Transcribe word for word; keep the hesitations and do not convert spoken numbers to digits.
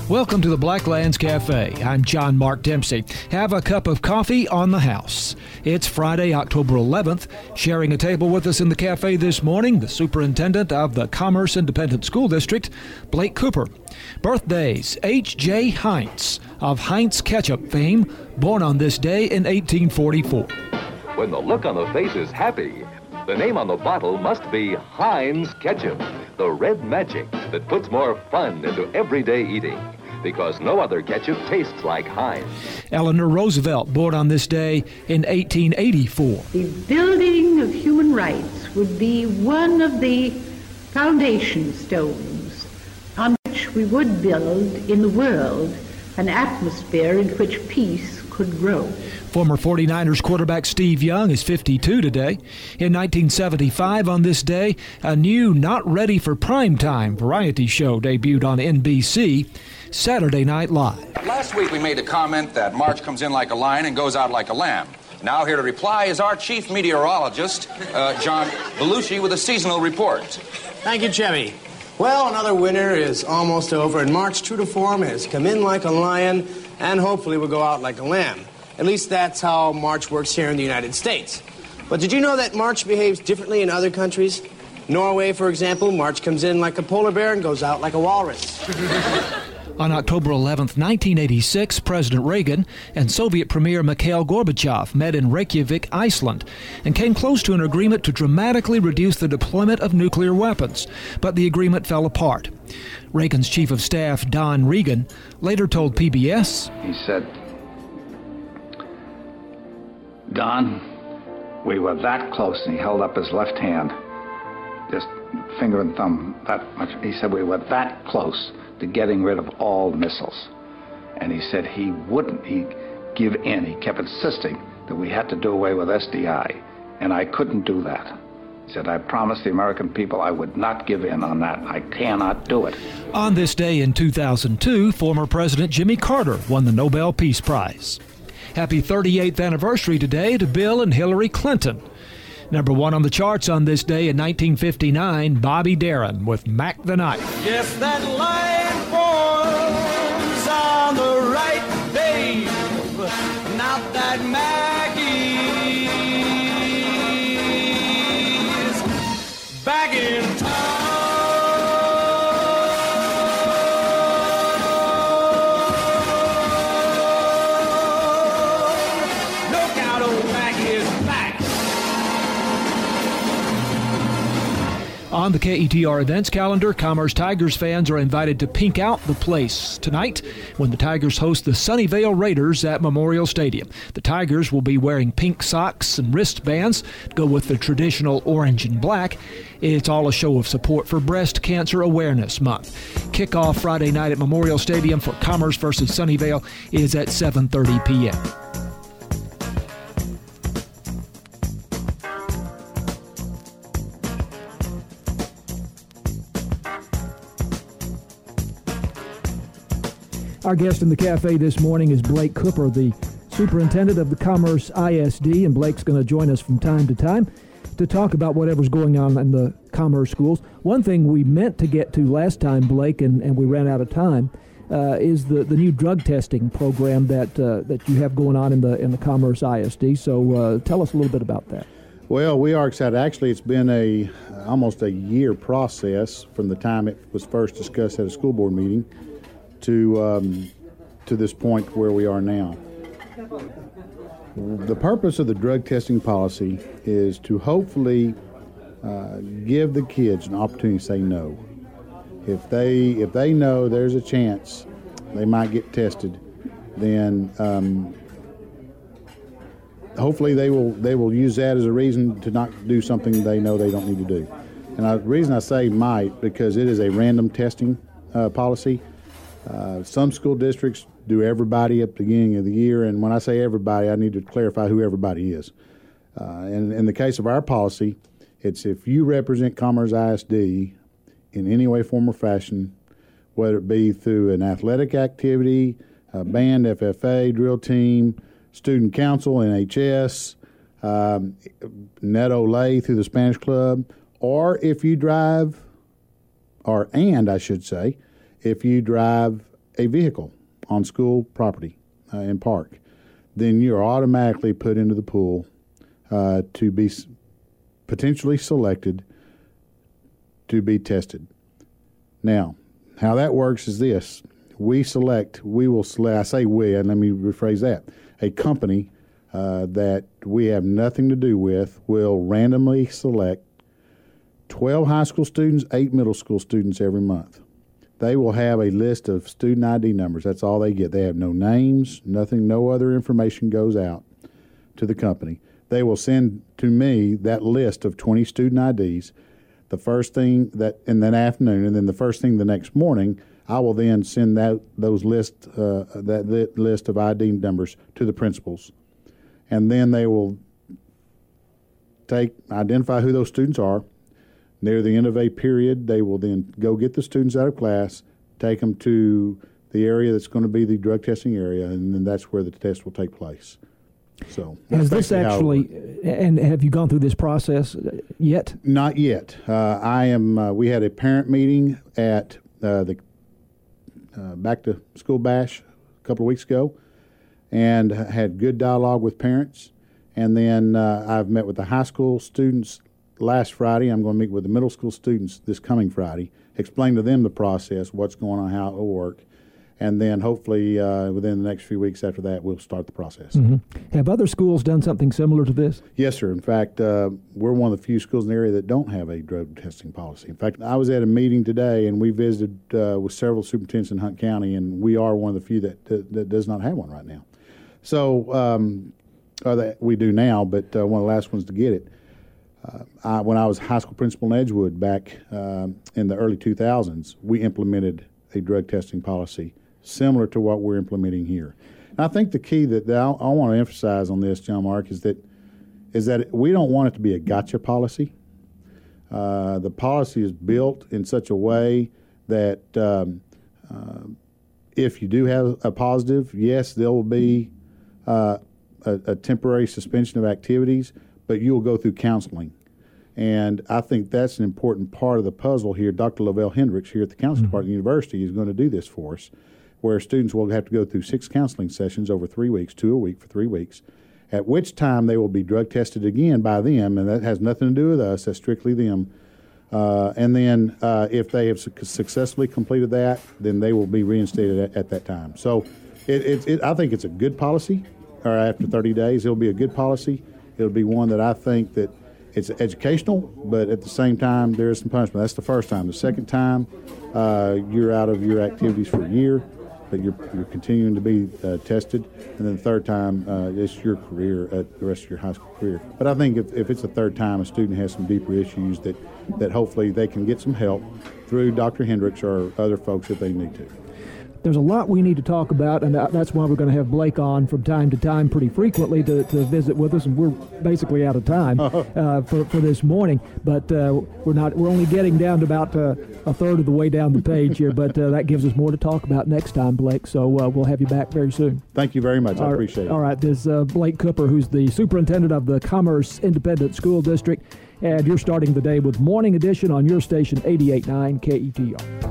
Welcome to the Blacklands Cafe. I'm John Mark Dempsey. Have a cup of coffee on the house. It's Friday, October eleventh. Sharing a table with us in the cafe this morning, the superintendent of the Commerce Independent School District, Blake Cooper. Birthdays: H J Heinz of Heinz Ketchup fame, born on this day in eighteen forty-four. When the look on the face is happy, the name on the bottle must be Heinz Ketchup, the red magic that puts more fun into everyday eating. Because no other ketchup tastes like Heinz. Eleanor Roosevelt, born on this day in eighteen eighty-four. The building of human rights would be one of the foundation stones on which we would build in the world an atmosphere in which peace could grow. Former forty-niners quarterback Steve Young is fifty-two today. In nineteen seventy-five, on this day, a new not ready for primetime variety show debuted on N B C, Saturday Night Live. Last week we made a comment that March comes in like a lion and goes out like a lamb. Now here to reply is our chief meteorologist, uh, John Belushi, with a seasonal report. Thank you, Chevy. Well, another winter is almost over, and March, true to form, has come in like a lion and hopefully will go out like a lamb. At least that's how March works here in the United States. But did you know that March behaves differently in other countries? Norway, for example, March comes in like a polar bear and goes out like a walrus. On October eleventh, nineteen eighty-six, President Reagan and Soviet Premier Mikhail Gorbachev met in Reykjavik, Iceland, and came close to an agreement to dramatically reduce the deployment of nuclear weapons. But the agreement fell apart. Reagan's chief of staff, Don Regan, later told P B S, He said, Don, we were that close, and he held up his left hand, just finger and thumb, that much. He said we were that close to getting rid of all missiles. And he said he wouldn't he give in. He kept insisting that we had to do away with S D I, and I couldn't do that. He said, I promised the American people I would not give in on that. I cannot do it. On this day in two thousand two, former President Jimmy Carter won the Nobel Peace Prize. Happy thirty-eighth anniversary today to Bill and Hillary Clinton. Number one on the charts on this day in nineteen fifty-nine, Bobby Darin with Mac the Knife. Yes, that line forms on the right, babe. Not that Maggie's back in town. Look out, old Maggie is back. On the K E T R events calendar, Commerce Tigers fans are invited to pink out the place tonight when the Tigers host the Sunnyvale Raiders at Memorial Stadium. The Tigers will be wearing pink socks and wristbands to go with the traditional orange and black. It's all a show of support for Breast Cancer Awareness Month. Kickoff Friday night at Memorial Stadium for Commerce versus Sunnyvale is at seven thirty p.m. Our guest in the cafe this morning is Blake Cooper, the superintendent of the Commerce I S D, and Blake's going to join us from time to time to talk about whatever's going on in the Commerce schools. One thing we meant to get to last time, Blake, and, and we ran out of time, uh, is the, the new drug testing program that uh, that you have going on in the in the Commerce I S D. So uh, tell us a little bit about that. Well, we are excited. Actually, it's been a almost a year process from the time it was first discussed at a school board meeting to um, to this point where we are now. The purpose of the drug testing policy is to hopefully uh, give the kids an opportunity to say no. If they if they know there's a chance they might get tested, then um, hopefully they will they will use that as a reason to not do something they know they don't need to do. And I, the reason I say might, because it is a random testing uh, policy. Uh, some school districts do everybody at the beginning of the year, and when I say everybody, I need to clarify who everybody is. Uh, and in the case of our policy, it's if you represent Commerce I S D in any way, form, or fashion, whether it be through an athletic activity, a band, F F A, drill team, student council, N H S, um, Net Olay through the Spanish Club, or if you drive, or and I should say, if you drive a vehicle on school property uh, and park, then you're automatically put into the pool uh, to be s- potentially selected to be tested. Now, how that works is this. We select, we will select, I say we, and let me rephrase that, a company uh, that we have nothing to do with will randomly select twelve high school students, eight middle school students every month. They will have a list of student I D numbers. That's all they get. They have no names, nothing, no other information goes out to the company. They will send to me that list of twenty student I Ds the first thing that in that afternoon, and then the first thing the next morning, I will then send that those list uh, that list of I D numbers to the principals, and then they will take identify who those students are. Near the end of a period, they will then go get the students out of class, take them to the area that's going to be the drug testing area, and then that's where the test will take place. So, has this actually, and have you gone through this process yet? Not yet. Uh, I am. Uh, we had a parent meeting at uh, the uh, Back to School Bash a couple of weeks ago, and had good dialogue with parents. And then uh, I've met with the high school students last Friday. I'm going to meet with the middle school students this coming Friday, explain to them the process, what's going on, how it will work. And then hopefully uh, within the next few weeks after that, we'll start the process. Mm-hmm. Have other schools done something similar to this? Yes, sir. In fact, uh, we're one of the few schools in the area that don't have a drug testing policy. In fact, I was at a meeting today, and we visited uh, with several superintendents in Hunt County, and we are one of the few that, that, that does not have one right now. So, um, or that we do now, but uh, one of the last ones to get it. Uh, I, when I was high school principal in Edgewood back uh, in the early two thousands, we implemented a drug testing policy similar to what we're implementing here. And I think the key that, that I, I want to emphasize on this, John Mark, is that is that we don't want it to be a gotcha policy. Uh, the policy is built in such a way that um, uh, if you do have a positive, yes, there will be uh, a, a temporary suspension of activities, but you will go through counseling. And I think that's an important part of the puzzle here. Doctor Lavelle Hendricks here at the Counseling mm-hmm. Department of the University is going to do this for us, where students will have to go through six counseling sessions over three weeks, two a week for three weeks, at which time they will be drug tested again by them, and that has nothing to do with us. That's strictly them. Uh, and then uh, if they have su- successfully completed that, then they will be reinstated at, at that time. So it, it, it, I think it's a good policy. Or after thirty days, it'll be a good policy. It'll be one that I think that it's educational, but at the same time, there is some punishment. That's the first time. The second time, uh, you're out of your activities for a year, but you're, you're continuing to be uh, tested. And then the third time, uh, it's your career, uh, the rest of your high school career. But I think if, if it's the third time a student has some deeper issues, that, that hopefully they can get some help through Doctor Hendricks or other folks if they need to. There's a lot we need to talk about, and that's why we're going to have Blake on from time to time pretty frequently to, to visit with us, and we're basically out of time uh, for, for this morning. But uh, we're not we're only getting down to about uh, a third of the way down the page here, but uh, that gives us more to talk about next time, Blake. So uh, we'll have you back very soon. Thank you very much. I all appreciate it. All right, this is uh, Blake Cooper, who's the superintendent of the Commerce Independent School District, and you're starting the day with Morning Edition on your station, eighty-eight point nine K E T R.